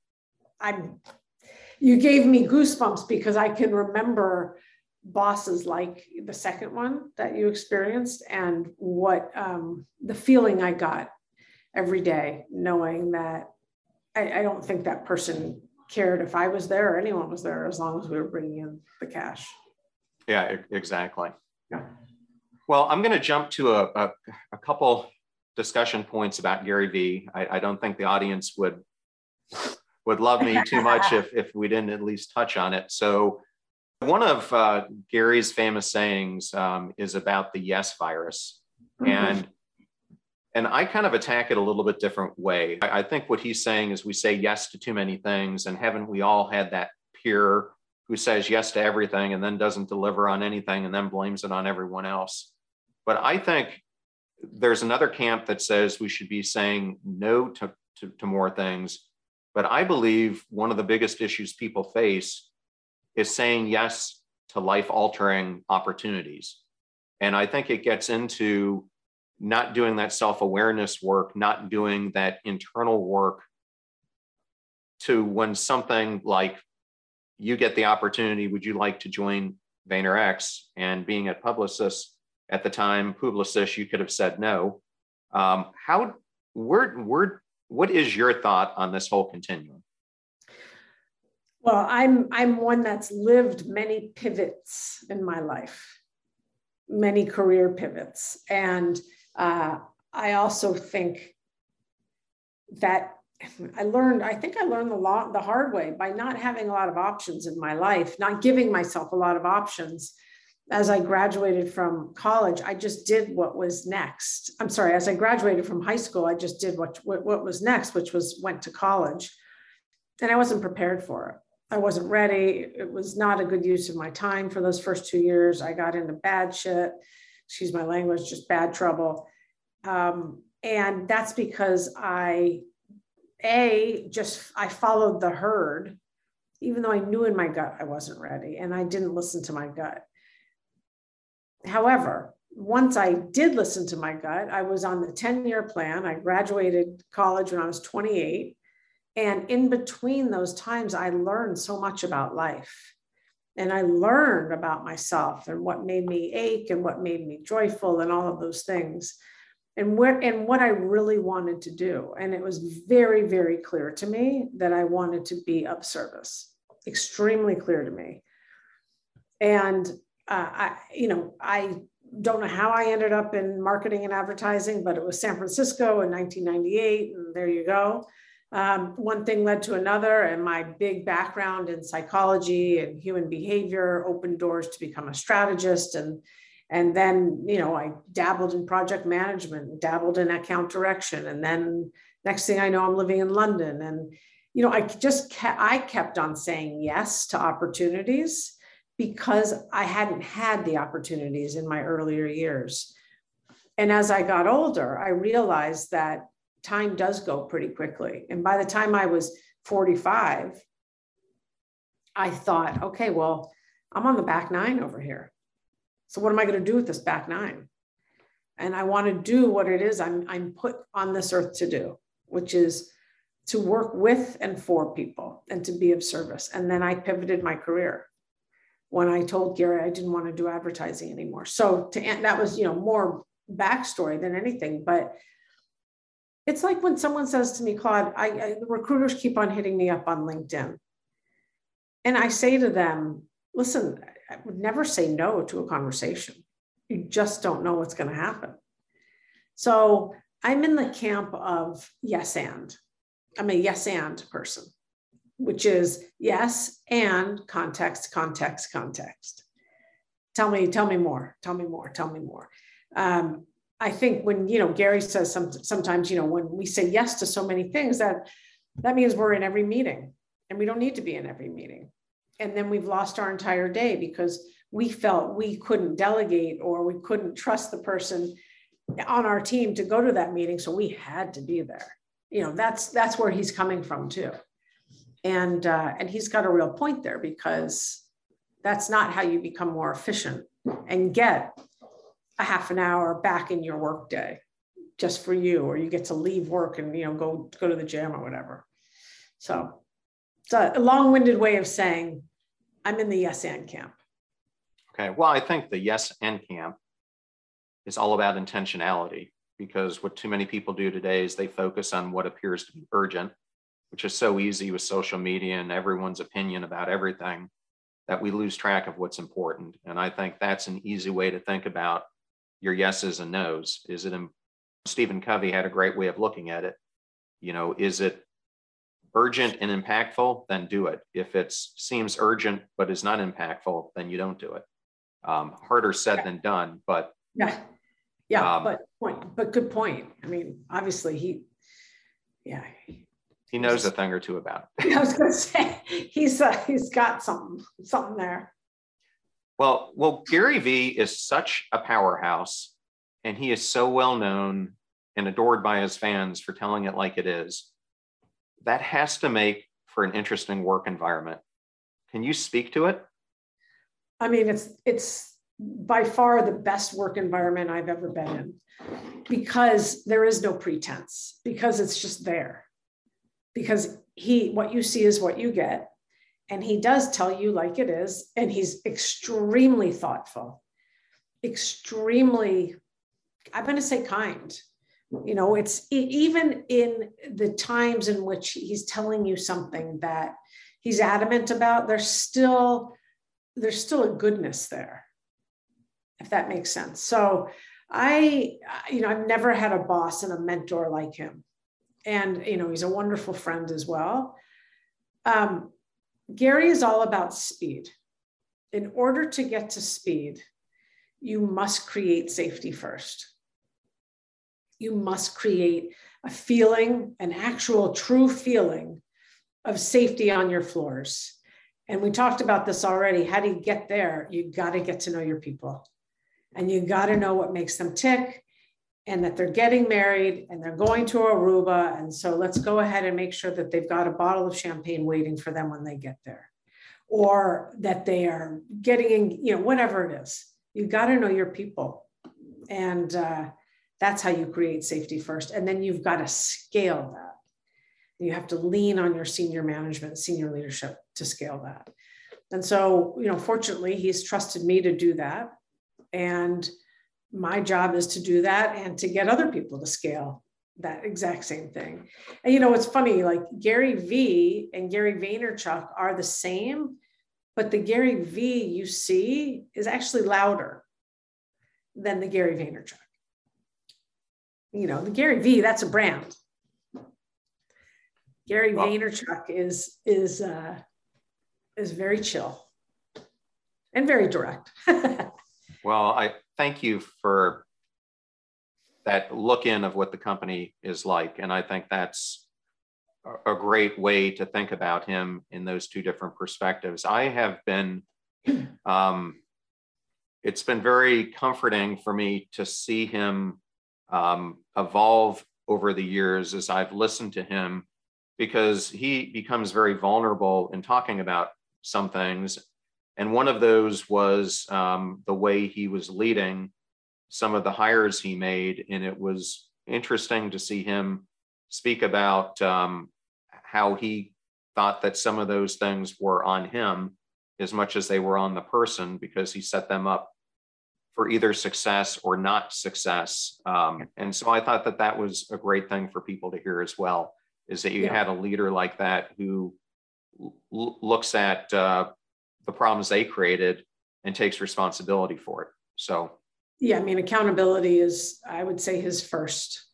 you gave me goosebumps, because I can remember bosses like the second one that you experienced, and what the feeling I got every day, knowing that I don't think that person cared if I was there or anyone was there, as long as we were bringing in the cash. Yeah, exactly. Yeah. Well, I'm going to jump to a couple discussion points about Gary Vee. I don't think the audience would love me too much if we didn't at least touch on it. So one of Gary's famous sayings is about the yes virus. Mm-hmm. And I kind of attack it a little bit different way. I think what he's saying is we say yes to too many things, and haven't we all had that peer who says yes to everything and then doesn't deliver on anything and then blames it on everyone else? But I think there's another camp that says we should be saying no to more things. But I believe one of the biggest issues people face is saying yes to life-altering opportunities. And I think it gets into not doing that self-awareness work, not doing that internal work, to when something like, you get the opportunity, would you like to join VaynerX? And being at Publicis at the time, Publicis, you could have said no. What is your thought on this whole continuum? Well, I'm one that's lived many pivots in my life, many career pivots. And I also think that I think I learned the hard way by not having a lot of options in my life, not giving myself a lot of options. As I graduated from college, I just did what was next. I'm sorry, as I graduated from high school, I just did what was next, which was went to college. And I wasn't prepared for it. I wasn't ready. It was not a good use of my time for those first 2 years. I got into bad shit, excuse my language, just bad trouble. And that's because I followed the herd, even though I knew in my gut I wasn't ready, and I didn't listen to my gut. However, once I did listen to my gut, I was on the 10-year plan. I graduated college when I was 28. And in between those times, I learned so much about life. And I learned about myself and what made me ache and what made me joyful and all of those things. And what I really wanted to do. And it was very, very clear to me that I wanted to be of service, extremely clear to me. And I don't know how I ended up in marketing and advertising, but it was San Francisco in 1998. And there you go. One thing led to another, and my big background in psychology and human behavior opened doors to become a strategist. And then, I dabbled in project management, dabbled in account direction. And then next thing I know, I'm living in London. And, I kept on saying yes to opportunities because I hadn't had the opportunities in my earlier years. And as I got older, I realized that time does go pretty quickly. And by the time I was 45, I thought, okay, well, I'm on the back nine over here. So what am I going to do with this back nine? And I want to do what it is I'm put on this earth to do, which is to work with and for people and to be of service. And then I pivoted my career when I told Gary I didn't want to do advertising anymore. So that was, more backstory than anything. But it's like when someone says to me, Claude, the recruiters keep on hitting me up on LinkedIn. And I say to them, listen, I would never say no to a conversation. You just don't know what's going to happen. So I'm in the camp of yes and. I'm a yes and person, which is yes and context. Tell me more. I think when, Gary says sometimes, when we say yes to so many things, that means we're in every meeting, and we don't need to be in every meeting. And then we've lost our entire day because we felt we couldn't delegate or we couldn't trust the person on our team to go to that meeting. So we had to be there. That's where he's coming from too. And he's got a real point there, because that's not how you become more efficient and get a half an hour back in your workday just for you, or you get to leave work and, go to the gym or whatever. So it's a long-winded way of saying I'm in the yes and camp. Okay. Well, I think the yes and camp is all about intentionality, because what too many people do today is they focus on what appears to be urgent, which is so easy with social media and everyone's opinion about everything, that we lose track of what's important. And I think that's an easy way to think about your yeses and nos. Stephen Covey had a great way of looking at it. Is it urgent and impactful? Then do it. If it seems urgent but is not impactful, then you don't do it. Harder said than done, but but good point. I mean, obviously he knows a thing or two about it. I was going to say he's got something there. Well, Gary Vee is such a powerhouse, and he is so well known and adored by his fans for telling it like it is. That has to make for an interesting work environment. Can you speak to it? I mean, it's by far the best work environment I've ever been in, because there is no pretense, because it's just there, because what you see is what you get. And he does tell you like it is. And he's extremely thoughtful, extremely, I'm going to say kind. It's even in the times in which he's telling you something that he's adamant about, there's still a goodness there, if that makes sense. So I've never had a boss and a mentor like him. And, he's a wonderful friend as well. Gary is all about speed. In order to get to speed, you must create safety first. You must create a feeling, an actual true feeling of safety on your floors. And we talked about this already. How do you get there? You got to get to know your people, and you got to know what makes them tick, and that they're getting married and they're going to Aruba. And so let's go ahead and make sure that they've got a bottle of champagne waiting for them when they get there, or that they are getting in, whatever it is. You got to know your people. And that's how you create safety first. And then you've got to scale that. You have to lean on your senior management, senior leadership to scale that. And so, fortunately, he's trusted me to do that. And my job is to do that and to get other people to scale that exact same thing. And it's funny, like Gary Vee and Gary Vaynerchuk are the same, but the Gary Vee you see is actually louder than the Gary Vaynerchuk. The Gary Vee, that's a brand. Gary Vaynerchuk is very chill and very direct. Well, thank you for that look in of what the company is like. And I think that's a great way to think about him in those two different perspectives. I have been, it's been very comforting for me to see him evolve over the years as I've listened to him, because he becomes very vulnerable in talking about some things. And one of those was the way he was leading some of the hires he made. And it was interesting to see him speak about how he thought that some of those things were on him as much as they were on the person, because he set them up for either success or not success. And so I thought that that was a great thing for people to hear as well, is that you had a leader like that who looks at the problems they created and takes responsibility for it. So, yeah, I mean, accountability is, I would say, his first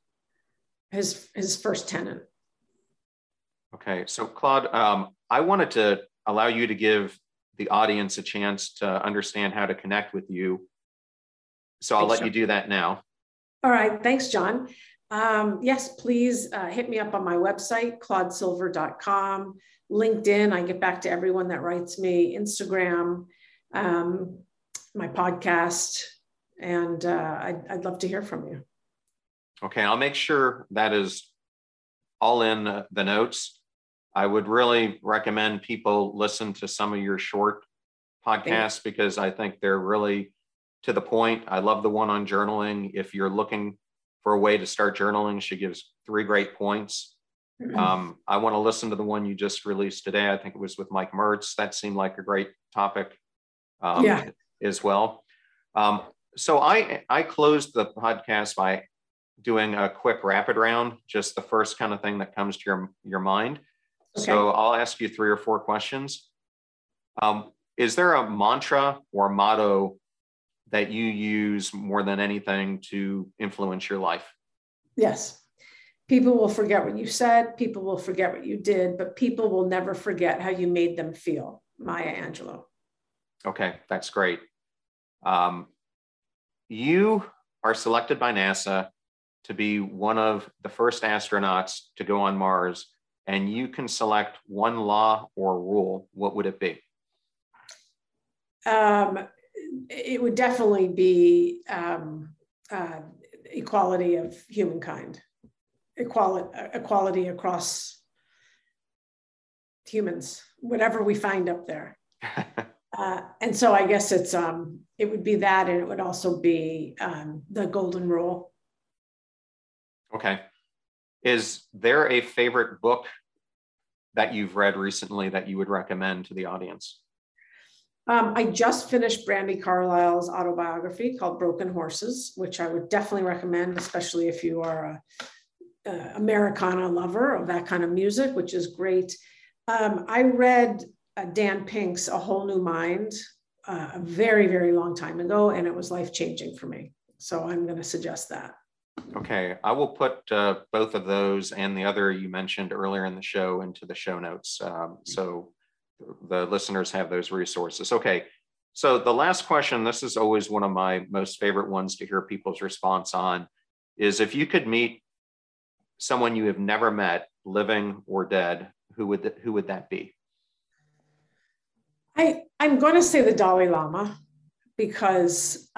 tenet. Okay, so Claude, I wanted to allow you to give the audience a chance to understand how to connect with you. So I'll let you do that now. All right, thanks, John. Yes, please hit me up on my website, claudesilver.com, LinkedIn. I get back to everyone that writes me, Instagram, my podcast, and I'd love to hear from you. Okay, I'll make sure that is all in the notes. I would really recommend people listen to some of your short podcasts, because I think they're really to the point. I love the one on journaling. If you're looking for a way to start journaling, she gives 3 great points. I want to listen to the one you just released today. I think it was with Mike Mertz. That seemed like a great topic as well. So I closed the podcast by doing a quick rapid round, just the first kind of thing that comes to your mind. Okay. So I'll ask you 3 or 4 questions. Is there a mantra or motto that you use more than anything to influence your life? Yes. People will forget what you said. People will forget what you did, but people will never forget how you made them feel. Maya Angelou. Okay, that's great. You are selected by NASA to be one of the first astronauts to go on Mars, and you can select one law or rule. What would it be? It would definitely be equality of humankind, equality across humans, whatever we find up there. And so I guess it would be that, and it would also be the golden rule. Okay. Is there a favorite book that you've read recently that you would recommend to the audience? I just finished Brandy Carlisle's autobiography called Broken Horses, which I would definitely recommend, especially if you are a Americana lover of that kind of music, which is great. I read Dan Pink's A Whole New Mind a very, very long time ago, and it was life-changing for me. So I'm going to suggest that. Okay, I will put both of those and the other you mentioned earlier in the show into the show notes, so the listeners have those resources. Okay, so the last question, this is always one of my most favorite ones to hear people's response on, is if you could meet someone you have never met, living or dead, who would that be? I'm going to say the Dalai Lama, because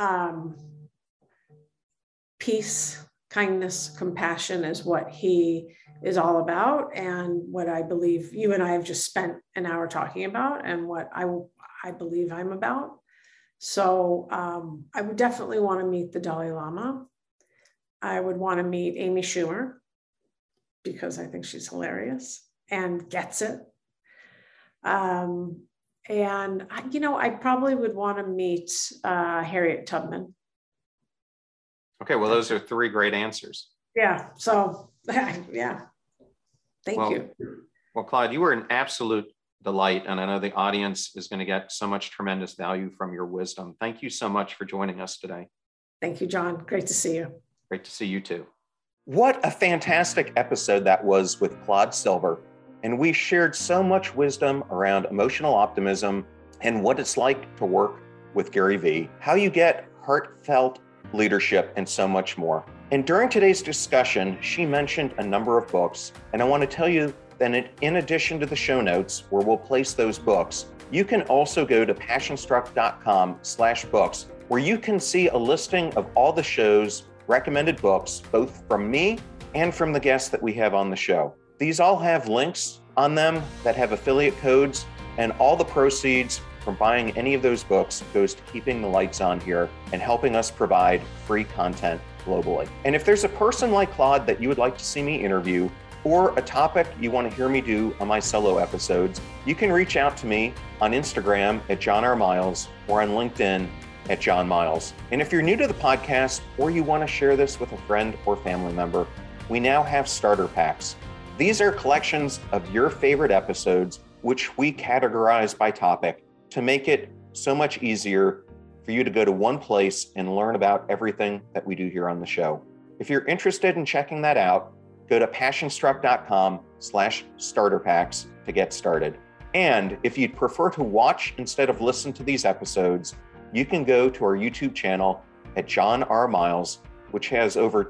peace, kindness, compassion is what he is all about, and what I believe you and I have just spent an hour talking about, and what I believe I'm about. So I would definitely want to meet the Dalai Lama. I would want to meet Amy Schumer, because I think she's hilarious and gets it. And I probably would want to meet Harriet Tubman. Okay, well, those are 3 great answers. Yeah, so yeah. Thank you. Well, Claude, you were an absolute delight, and I know the audience is going to get so much tremendous value from your wisdom. Thank you so much for joining us today. Thank you, John. Great to see you. Great to see you too. What a fantastic episode that was with Claude Silver. And we shared so much wisdom around emotional optimism and what it's like to work with Gary Vee, how you get heartfelt leadership, and so much more. And during today's discussion, she mentioned a number of books, and I want to tell you that in addition to the show notes where we'll place those books, you can also go to passionstruck.com/books, where you can see a listing of all the show's recommended books, both from me and from the guests that we have on the show. These all have links on them that have affiliate codes, and all the proceeds from buying any of those books goes to keeping the lights on here and helping us provide free content globally. And if there's a person like Claude that you would like to see me interview, or a topic you want to hear me do on my solo episodes, you can reach out to me on Instagram at John R. Miles or on LinkedIn at John Miles. And if you're new to the podcast or you want to share this with a friend or family member, we now have starter packs. These are collections of your favorite episodes, which we categorize by topic to make it so much easier for you to go to one place and learn about everything that we do here on the show. If you're interested in checking that out, go to passionstruck.com/starter packs to get started. And if you'd prefer to watch instead of listen to these episodes, you can go to our YouTube channel at John R. Miles, which has over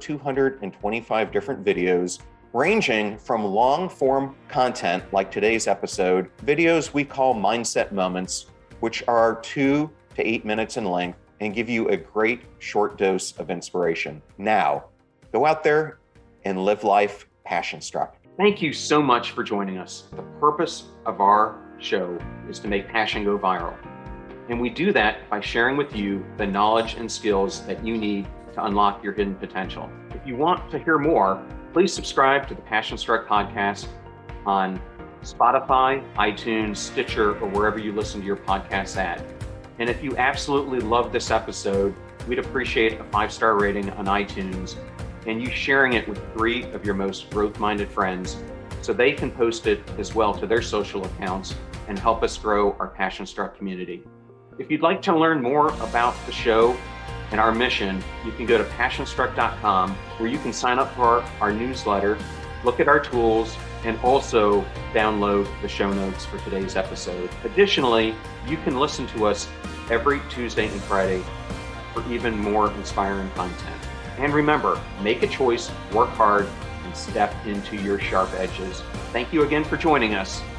225 different videos, ranging from long form content like today's episode, videos we call mindset moments, which are 2 to 8 minutes in length and give you a great short dose of inspiration. Now, go out there and live life passion-struck. Thank you so much for joining us. The purpose of our show is to make passion go viral. And we do that by sharing with you the knowledge and skills that you need to unlock your hidden potential. If you want to hear more, please subscribe to the Passion Struck podcast on Spotify, iTunes, Stitcher, or wherever you listen to your podcasts at. And if you absolutely love this episode, we'd appreciate a 5-star rating on iTunes and you sharing it with 3 of your most growth-minded friends so they can post it as well to their social accounts and help us grow our Passion Struck community. If you'd like to learn more about the show and our mission, you can go to passionstruck.com where you can sign up for our newsletter, look at our tools, and also download the show notes for today's episode. Additionally, you can listen to us every Tuesday and Friday for even more inspiring content. And remember, make a choice, work hard, and step into your sharp edges. Thank you again for joining us.